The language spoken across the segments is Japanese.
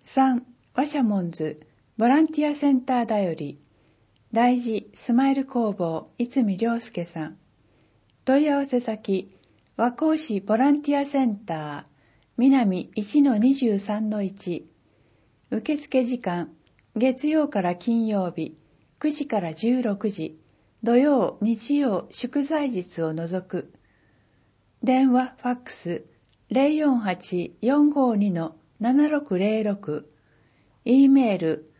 3. ワシャモンズボランティアセンターだより大事スマイル工房逸見良介さん。問い合わせ先和光市ボランティアセンター南 1-23-1。受付時間月曜から金曜日9時から16時、土曜日曜祝祭日を除く。電話ファックス 048-452-7606。 E メール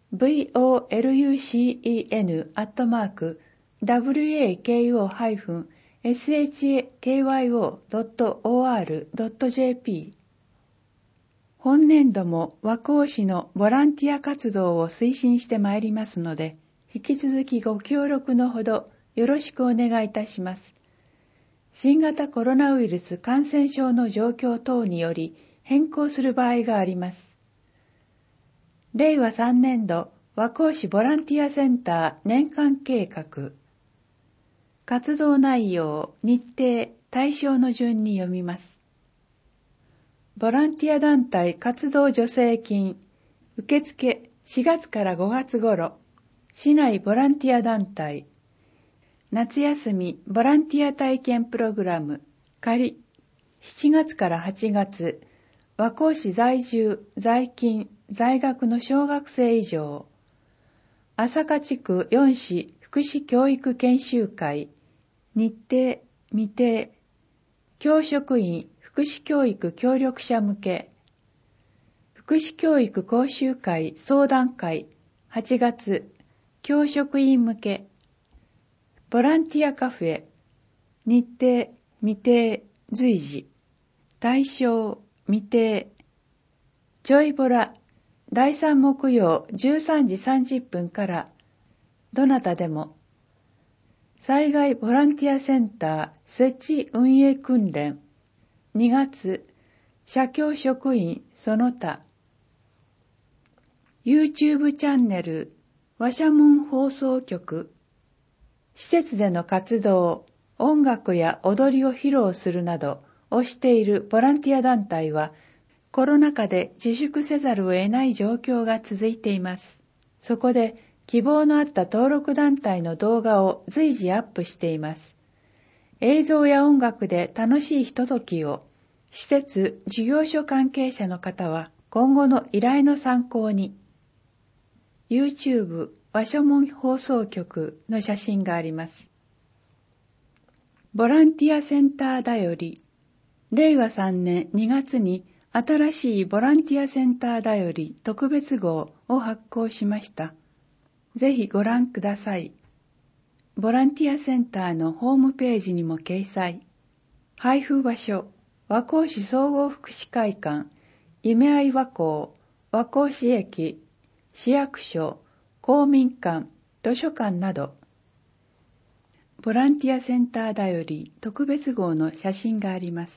wolucen-wako-shakyo.or.jp。 本年度も和光市のボランティア活動を推進してまいりますので、引き続きご協力のほどよろしくお願いいたします。新型コロナウイルス感染症の状況等により変更する場合があります。令和3年度和光市ボランティアセンター年間計画。活動内容、日程、対象の順に読みます。ボランティア団体活動助成金、受付4月から5月頃、市内ボランティア団体、夏休みボランティア体験プログラム、仮、7月から8月、和光市在住、在勤、在学の小学生以上、朝霞地区4市福祉教育研修会、日程、未定、教職員福祉教育協力者向け、福祉教育講習会相談会、8月、教職員向け、ボランティアカフェ、日程、未定、随時、対象、未定、ちょいボラ、第3木曜13時30分から、どなたでも、災害ボランティアセンター設置運営訓練、2月、社協職員その他、YouTube チャンネル、ワシャモン放送局、施設での活動、音楽や踊りを披露するなどをしているボランティア団体は、コロナ禍で自粛せざるを得ない状況が続いています。そこで希望のあった登録団体の動画を随時アップしています。映像や音楽で楽しいひとときを、施設・事業所関係者の方は今後の依頼の参考に、YouTube ワシャモン放送局の写真があります。ボランティアセンターだより、令和3年2月に新しいボランティアセンターだより特別号を発行しました。ぜひご覧ください。ボランティアセンターのホームページにも掲載。配布場所、和光市総合福祉会館、夢愛和光、和光市駅、市役所、公民館、図書館など、ボランティアセンターだより特別号の写真があります。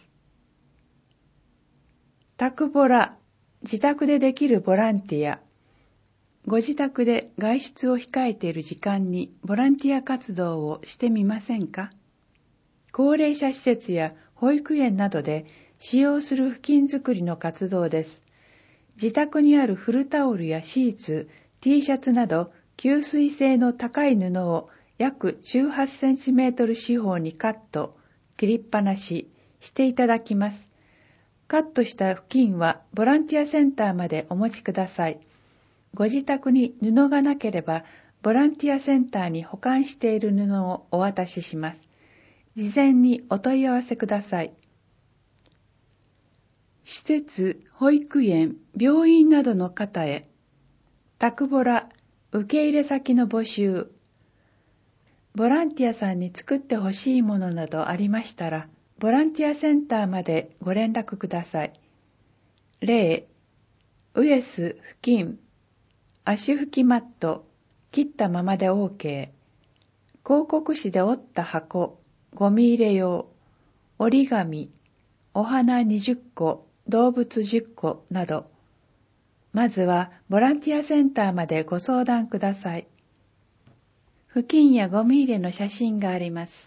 宅ボラ、自宅でできるボランティア。ご自宅で外出を控えている時間にボランティア活動をしてみませんか？高齢者施設や保育園などで使用する布巾作りの活動です。自宅にある古タオルやシーツ、T シャツなど吸水性の高い布を約18センチメートル四方にカット、切りっぱなししていただきます。カットした布巾はボランティアセンターまでお持ちください。ご自宅に布がなければ、ボランティアセンターに保管している布をお渡しします。事前にお問い合わせください。施設、保育園、病院などの方へ、宅ボラ、受け入れ先の募集。ボランティアさんに作ってほしいものなどありましたら、ボランティアセンターまでご連絡ください。例、ウエス、布巾、足拭きマット、切ったままで OK。広告紙で折った箱、ゴミ入れ用、折り紙、お花20個、動物10個など。まずはボランティアセンターまでご相談ください。布巾やゴミ入れの写真があります。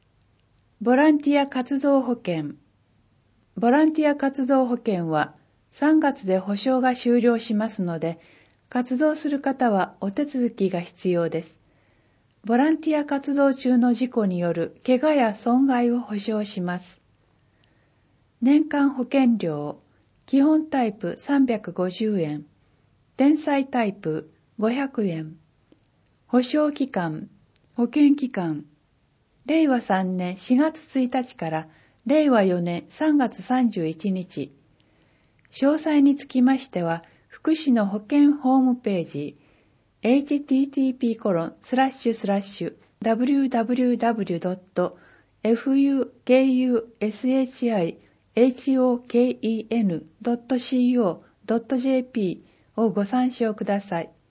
ボランティア活動保険。ボランティア活動保険は、 3月で保証が終了しますので、活動する方はお手続きが必要です。ボランティア活動中の事故による怪我や損害を保証します。年間保険料、基本タイプ350円、天災タイプ500円、保証期間、保険期間、令和3年4月1日から令和4年3月31日。詳細につきましては、福祉の保険ホームページ、http://www.fukushihhoken.co.jp をご参照ください。